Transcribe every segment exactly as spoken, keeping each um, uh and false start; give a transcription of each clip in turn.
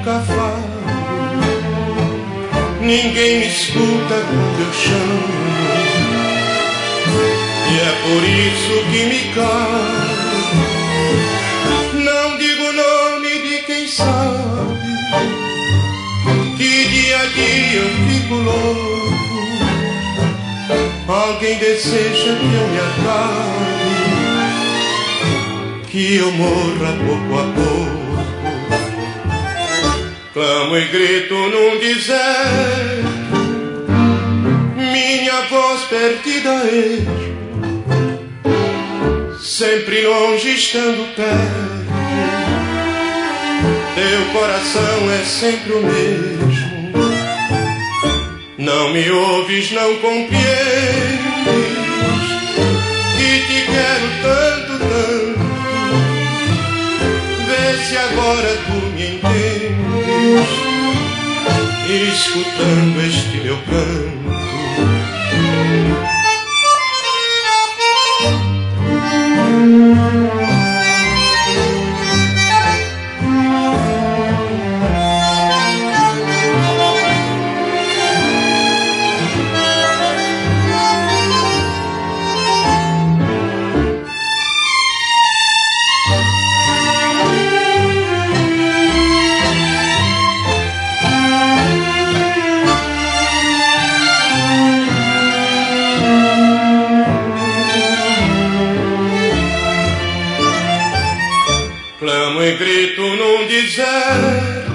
nunca falo, ninguém me escuta quando eu chamo, e é por isso que me calo. Não digo o nome de quem sabe que dia a dia eu fico louco. Alguém deseja que eu me acabe, que eu morra pouco a pouco. Clamo e grito num deserto, minha voz perdida é, sempre longe estando perto. Teu coração é sempre o mesmo, não me ouves, não compreendes que te quero tanto, tanto. Vê se agora tu me entendes, escutando este meu canto. Clamo e grito num deserto,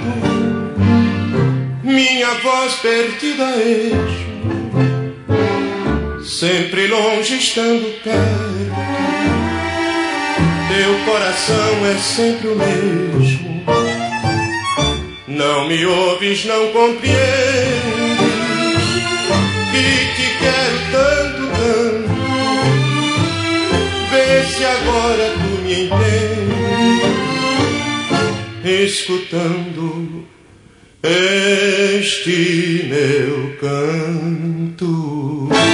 minha voz perdida esmo, sempre longe estando perto. Teu coração é sempre o mesmo, não me ouves, não compreendes que te quero tanto, tanto. Vê se agora tu me entendes, escutando este meu canto.